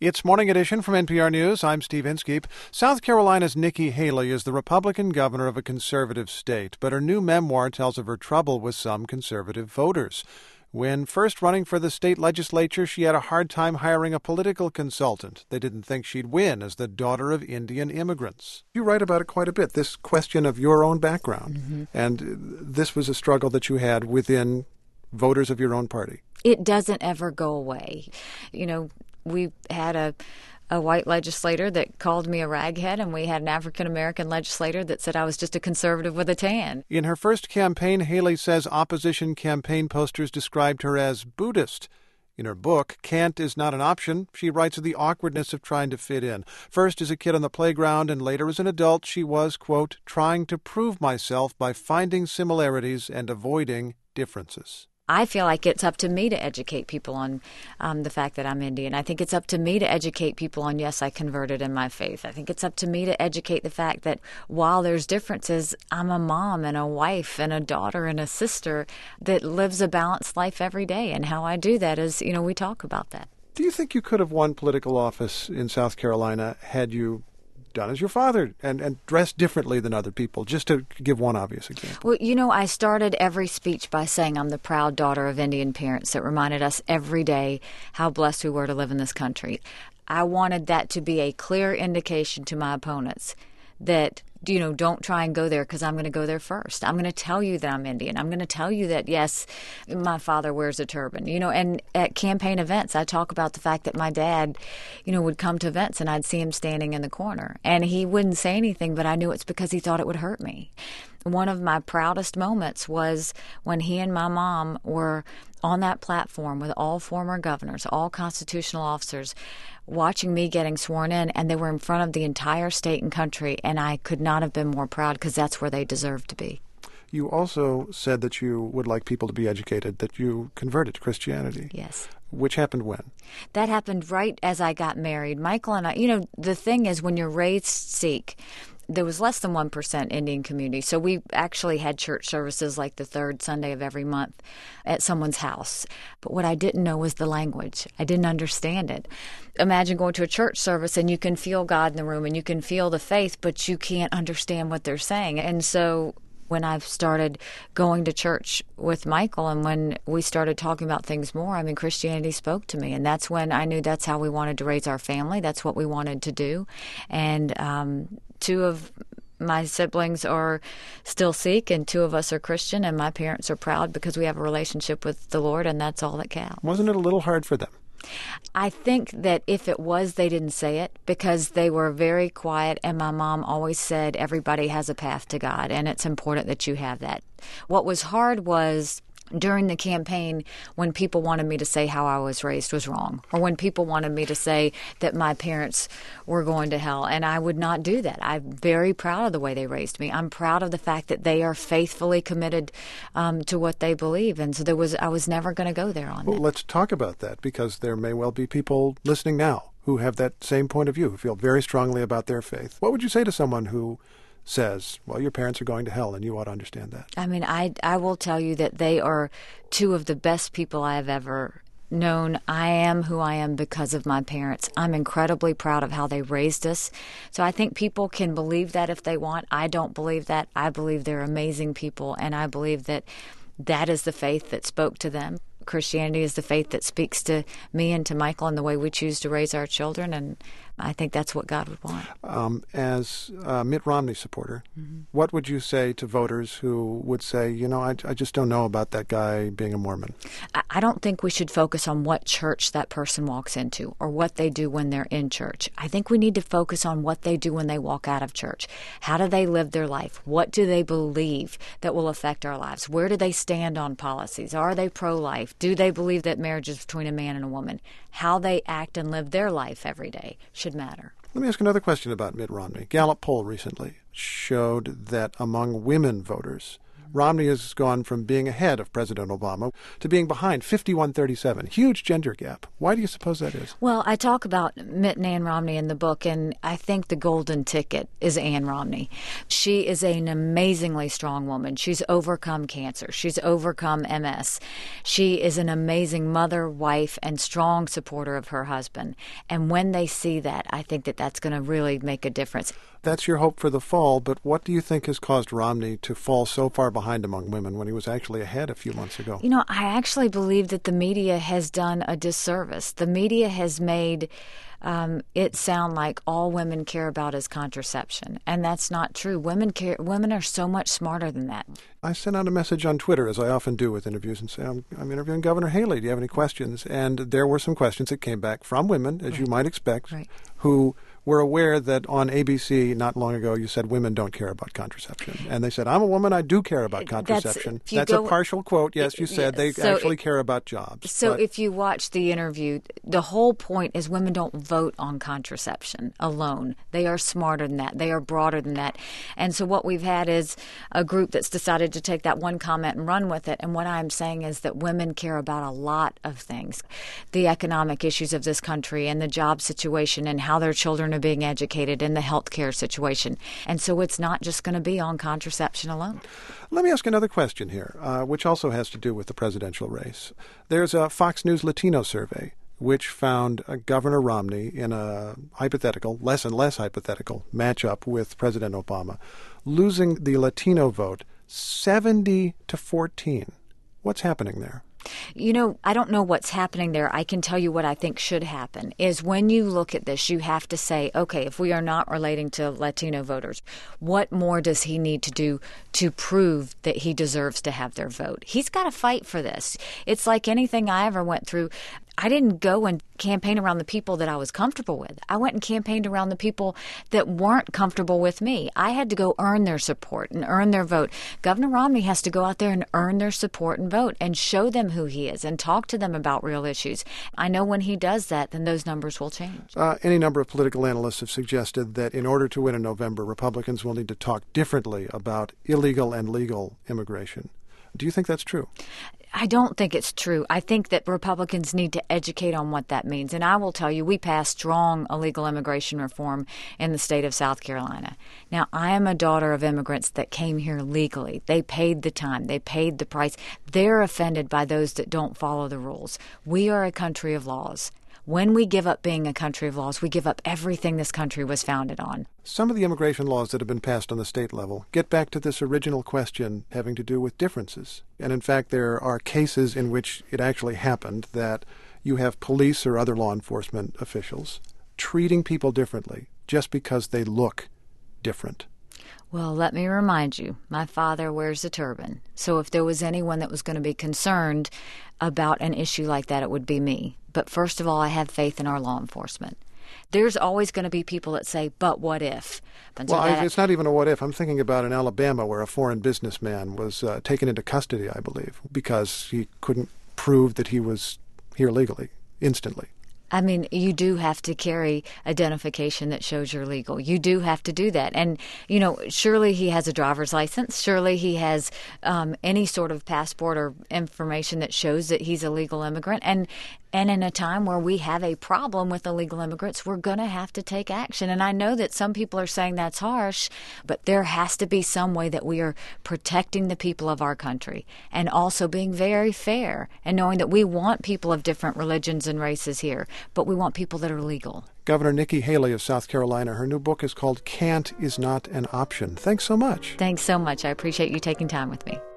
It's Morning Edition from NPR News. I'm Steve Inskeep. South Carolina's Nikki Haley is the Republican governor of a conservative state, but her new memoir tells of her trouble with some conservative voters. When first running for the state legislature, she had a hard time hiring a political consultant. They didn't think she'd win as the daughter of Indian immigrants. You write about it quite a bit, this question of your own background. Mm-hmm. And this was a struggle that you had within voters of your own party. It doesn't ever go away. We had a white legislator that called me a raghead, and we had an African-American legislator that said I was just a conservative with a tan. In her first campaign, Haley says opposition campaign posters described her as Buddhist. In her book, Cant is Not an Option, she writes of the awkwardness of trying to fit in. First as a kid on the playground and later as an adult, she was, quote, trying to prove myself by finding similarities and avoiding differences. I feel like it's up to me to educate people on the fact that I'm Indian. I think it's up to me to educate people on, yes, I converted in my faith. I think it's up to me to educate the fact that while there's differences, I'm a mom and a wife and a daughter and a sister that lives a balanced life every day. And how I do that is, we talk about that. Do you think you could have won political office in South Carolina had you done as your father and dressed differently than other people, just to give one obvious example? Well, I started every speech by saying I'm the proud daughter of Indian parents that reminded us every day how blessed we were to live in this country. I wanted that to be a clear indication to my opponents that, don't try and go there because I'm going to go there first. I'm going to tell you that I'm Indian. I'm going to tell you that, yes, my father wears a turban. And at campaign events, I talk about the fact that my dad, would come to events and I'd see him standing in the corner. And he wouldn't say anything, but I knew it's because he thought it would hurt me. One of my proudest moments was when he and my mom were on that platform with all former governors, all constitutional officers, watching me getting sworn in, and they were in front of the entire state and country, and I could not have been more proud because that's where they deserve to be. You also said that you would like people to be educated, that you converted to Christianity. Yes. Which happened when? That happened right as I got married. Michael and I, the thing is when you're raised Sikh, there was less than 1% Indian community. So we actually had church services like the third Sunday of every month at someone's house. But what I didn't know was the language. I didn't understand it. Imagine going to a church service and you can feel God in the room and you can feel the faith, but you can't understand what they're saying. And so when I started going to church with Michael and when we started talking about things more, Christianity spoke to me. And that's when I knew that's how we wanted to raise our family. That's what we wanted to do. And two of my siblings are still Sikh and two of us are Christian. And my parents are proud because we have a relationship with the Lord, and that's all that counts. Wasn't it a little hard for them? I think that if it was, they didn't say it because they were very quiet, and my mom always said everybody has a path to God, and it's important that you have that. What was hard was during the campaign when people wanted me to say how I was raised was wrong, or when people wanted me to say that my parents were going to hell, and I would not do that. I'm very proud of the way they raised me. I'm proud of the fact that they are faithfully committed to what they believe, and so I was never going to go there on that. Well, let's talk about that, because there may well be people listening now who have that same point of view, who feel very strongly about their faith. What would you say to someone who says, well, your parents are going to hell and you ought to understand that? I will tell you that they are two of the best people I have ever known. I am who I am because of my parents. I'm incredibly proud of how they raised us. So I think people can believe that if they want. I don't believe that. I believe they're amazing people, and I believe that that is the faith that spoke to them. Christianity is the faith that speaks to me and to Michael and the way we choose to raise our children, and I think that's what God would want. As a Mitt Romney supporter, what would you say to voters who would say, I just don't know about that guy being a Mormon? I don't think we should focus on what church that person walks into or what they do when they're in church. I think we need to focus on what they do when they walk out of church. How do they live their life? What do they believe that will affect our lives? Where do they stand on policies? Are they pro-life? Do they believe that marriage is between a man and a woman? How they act and live their life every day should matter. Let me ask another question about Mitt Romney. Gallup poll recently showed that among women voters, Romney has gone from being ahead of President Obama to being behind, 51-37. Huge gender gap. Why do you suppose that is? Well, I talk about Mitt and Ann Romney in the book, and I think the golden ticket is Ann Romney. She is an amazingly strong woman. She's overcome cancer. She's overcome MS. She is an amazing mother, wife, and strong supporter of her husband. And when they see that, I think that that's going to really make a difference. That's your hope for the fall, but what do you think has caused Romney to fall so far behind among women when he was actually ahead a few months ago? You know, I actually believe that the media has done a disservice. The media has made it sound like all women care about is contraception, and that's not true. Women are so much smarter than that. I sent out a message on Twitter, as I often do with interviews, and say, I'm interviewing Governor Haley. Do you have any questions? And there were some questions that came back from women, as you might expect, who were aware that on ABC not long ago you said women don't care about contraception. And they said, I'm a woman, I do care about contraception. That's a partial quote. Yes, you said they actually care about jobs. So if you watch the interview, the whole point is women don't vote on contraception alone. They are smarter than that. They are broader than that. And so what we've had is a group that's decided to take that one comment and run with it. And what I'm saying is that women care about a lot of things. The economic issues of this country and the job situation and how their children are being educated and the health care situation. And so it's not just going to be on contraception alone. Let me ask another question here, which also has to do with the presidential race. There's a Fox News Latino survey which found Governor Romney in a hypothetical, less and less hypothetical, matchup with President Obama, losing the Latino vote 70-14. What's happening there? You know, I don't know what's happening there. I can tell you what I think should happen is when you look at this, you have to say, okay, if we are not relating to Latino voters, what more does he need to do to prove that he deserves to have their vote? He's got to fight for this. It's like anything I ever went through. I didn't go and campaign around the people that I was comfortable with. I went and campaigned around the people that weren't comfortable with me. I had to go earn their support and earn their vote. Governor Romney has to go out there and earn their support and vote and show them who he is and talk to them about real issues. I know when he does that, then those numbers will change. Any number of political analysts have suggested that in order to win in November, Republicans will need to talk differently about illegal and legal immigration. Do you think that's true? I don't think it's true. I think that Republicans need to educate on what that means. And I will tell you, we passed strong illegal immigration reform in the state of South Carolina. Now, I am a daughter of immigrants that came here legally. They paid the time. They paid the price. They're offended by those that don't follow the rules. We are a country of laws. When we give up being a country of laws, we give up everything this country was founded on. Some of the immigration laws that have been passed on the state level get back to this original question having to do with differences. And in fact, there are cases in which it actually happened that you have police or other law enforcement officials treating people differently just because they look different. Well, let me remind you, my father wears a turban. So if there was anyone that was going to be concerned about an issue like that, it would be me. But first of all, I have faith in our law enforcement. There's always going to be people that say, but what if? It's not even a what if. I'm thinking about in Alabama where a foreign businessman was taken into custody, I believe, because he couldn't prove that he was here legally instantly. I mean, you do have to carry identification that shows you're legal. You do have to do that. And, you know, surely he has a driver's license. Surely he has any sort of passport or information that shows that he's a legal immigrant. And in a time where we have a problem with illegal immigrants, we're going to have to take action. And I know that some people are saying that's harsh, but there has to be some way that we are protecting the people of our country and also being very fair and knowing that we want people of different religions and races here, but we want people that are legal. Governor Nikki Haley of South Carolina, her new book is called Can't Is Not an Option. Thanks so much. Thanks so much. I appreciate you taking time with me.